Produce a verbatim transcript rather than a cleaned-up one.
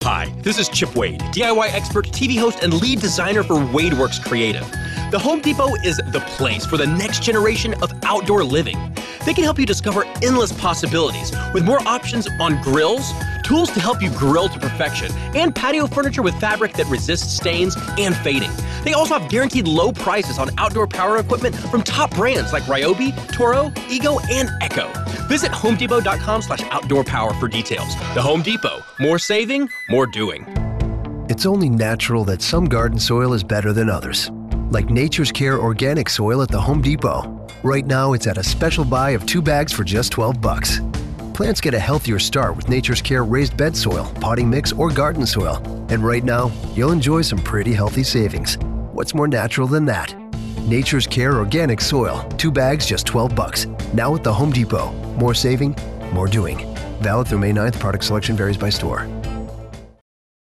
Hi, this is Chip Wade, D I Y expert, T V host, and lead designer for WadeWorks Creative. The Home Depot is the place for the next generation of outdoor living. They can help you discover endless possibilities with more options on grills, tools to help you grill to perfection, and patio furniture with fabric that resists stains and fading. They also have guaranteed low prices on outdoor power equipment from top brands like Ryobi, Toro, Ego, and Echo. Visit homedepot.com slash outdoor power for details. The Home Depot. More saving, more doing. It's only natural that some garden soil is better than others. Like Nature's Care organic soil at the Home Depot. Right now, it's at a special buy of two bags for just twelve bucks. Plants get a healthier start with Nature's Care raised bed soil, potting mix, or garden soil. And right now, you'll enjoy some pretty healthy savings. What's more natural than that? Nature's Care organic soil, two bags, just twelve bucks. Now at the Home Depot. More saving, more doing. Valid through May ninth. Product selection varies by store.